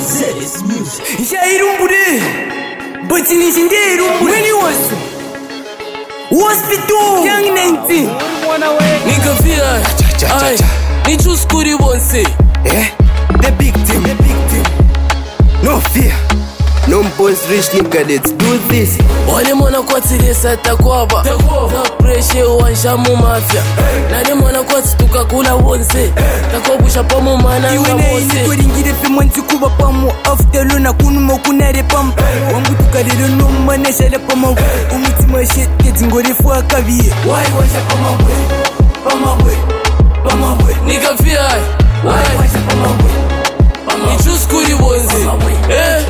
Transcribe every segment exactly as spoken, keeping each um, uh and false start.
Zedis music. Jairumbure, Batinishinderum, when you was Hospital, young nineteen. Nigga fear, I need to school you won't say. Eh? The big team, the big team. No fear. No boys rich nigga, let's do this. Wale mwana kwa tiresa takwaba Na preshe wansha mu mafia Nani mwana kwa tukakula wonse Takobusha pamu mana nga mose Iwe na ini kuringire fe mwanzi kuba pamu After luna kunu mokunare pampa Wangu tukalilo no manesha le pama Umutima shit keti ngore fwa kabiye Wai wansha pama we Pama we Pama we Nigga fear Wai wansha pama we Ni chuskuri wonse Eh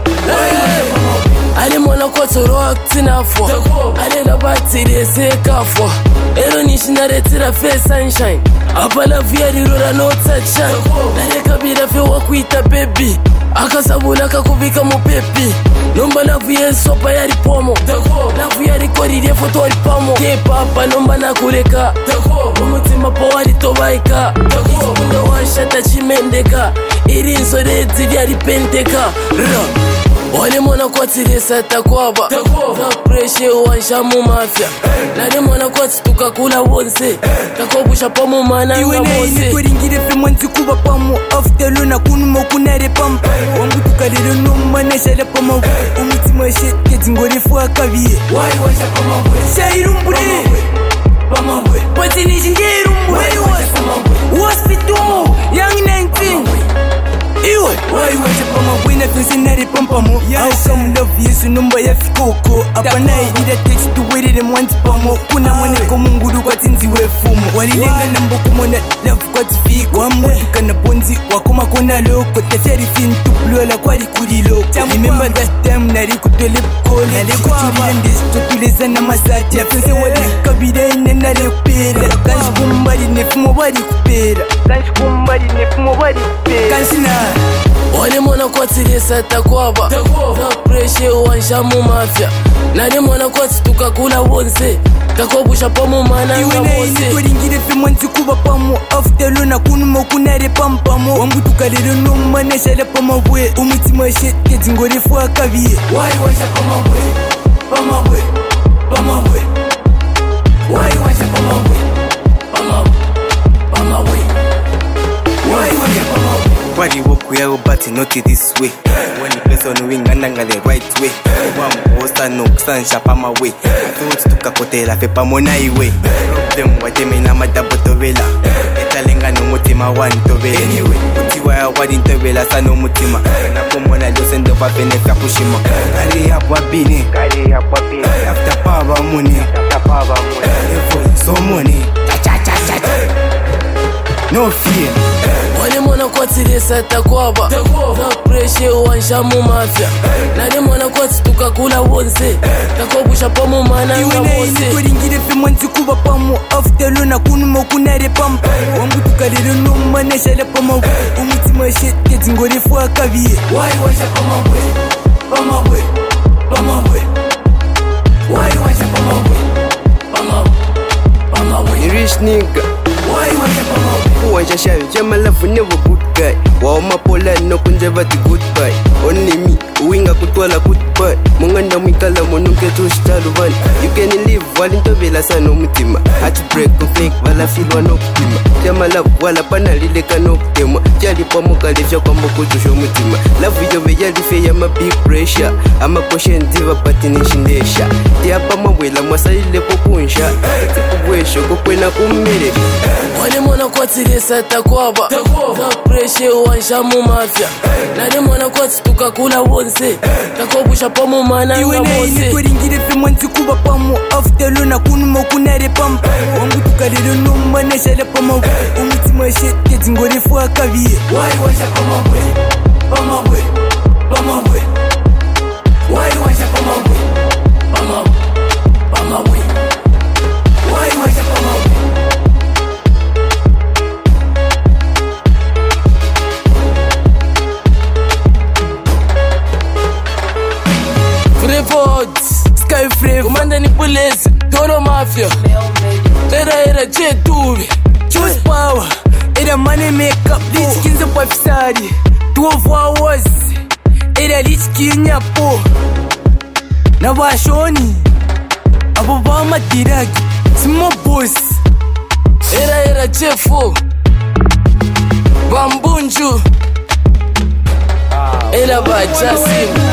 Ale mwana kwa toro tinafwa Ale la batiri se kafwa Ero nishinare tira fe sunshine Apala via rirora no touch shine Ale kabira fe wakuita baby Akasabula kakubika mupepi Nomba na via sopa yari pomo Na via rikorire foto wari pamo K-papa nomba na kureka Umutima po wari tobaika Iskunda wanshata chimendeka Iri insore ziri yari penteka Ra Wale mwana kwa tiresa takwaba Na preshe wansha mu mafia Nani mwana kwa tukakula wonse Takobusha pamu mana nga mose Iwe na ini kuringire fe mwanzi kuba pamu After luna kunu mokunare pampa Wangu tukalilo no manesha le pama Umutima shit keti ngore fwa kabiye Wai wansha pama we Jairumbure Pama we Batinishinderumbure Hospital Young nineteen Iwe Wai wansha pama we na finsinare pampamo How come love yesu numba ya fikoko Apana idida text tuwerere mwanzi pamo Kuna mwaneko munguru kwa tinzi wefumo Walilenga na mboku mwana love kwa tifiko Wamutuka na ponzi wakoma kona loko Teferi fin tuplola kwa rikurilo Remember that time nari kutole bukole Nari kuturile ndesto tuleza na masati Ya fense wali kabida ine nare kupera Kanshi kumbari nefumo bari kupera Kanshi kumbari nefumo bari kupera Kanshi na Wale mwana kwa tiresa takwaba Na preshe wansha mu mafia Nani mwana kwa tukakula wonse Takobusha pamu mana nga mose Iwe na ini kuringire fe mwanzi kuba pamu After luna kunu mokunare pampamo Wangu tukalilo no manesha le pama we Umutima shit keti ngore fwa kabiye Wai wansha pama we Pama we Pama we Wai wansha pama we Pama Pama we Wai wansha pama we Wari woku yao but not this way When the person wing ananga the right way One posta no kusansha pama way Thoughts tukakotela fe pamona iwe Them wateme na madabo tovela Etalenga no mutima wani tovela Anyway, utiwa ya wani tovela sano mutima Na kumona losendo pa fene fya kushima Kari hapwa bini Kari hapwa bini After power money After power money So money Cha cha cha cha No fear Wale mwana kwa tiresa takwaba Na preshe wansha mu mafia Nani mwana kwa tukakula wonse Takobusha pamu mana nga mose Iwe na ini kuringire fe mwanzi kuba pamu After luna kunu mokunare pampa Wangu tukalilo no manesha le pama Umutima shit keti ngore fwa kabiye Wai wansha pama we Pama we Pama we Wai wansha pama we Pama Pama we Rich nigga Why want to come out? Wansha shayo, jama love never good guy Wao mapola no kunjeva ti goodbye Only me, uwinga kutwala goodbye Munganda mwikala monuke tushitalu vani You can live wali ntobela sana umutima Heartbreak conflict wala filwa no kutima Jama love wala pana lileka no kutema Jali pamoka lefya kwa mokutusho umutima Love yobe jali fe ya ma big pressure Ama koshen diva patinisindesha Tiapa mawela mwasa ile pokunsha Tikubwesho kukwena kumere Wale mwana kwa tiresa takwaba Na preshe wansha mu mafia Nani mwana kwa tukakula wonse Takobusha pamu mana nga mose Iwe na ini kuringire fe mwanzi kuba pamu After luna kunu mokunare pampa Wangu tukalilo no manesha le pama Umutima shit keti ngore fwa kabiye Wai wansha pama we Pama we Pama we Wai wansha pama we Pama Pama we Wai wansha pama we Sky Free, Commander ni police, Toro Mafia Era era J-Tubi, Choose power, era money make up, these skins of website twelve hours era lichikinyapo nabashoni abo bamadiragi small boss era era chefo bambunju era bajasim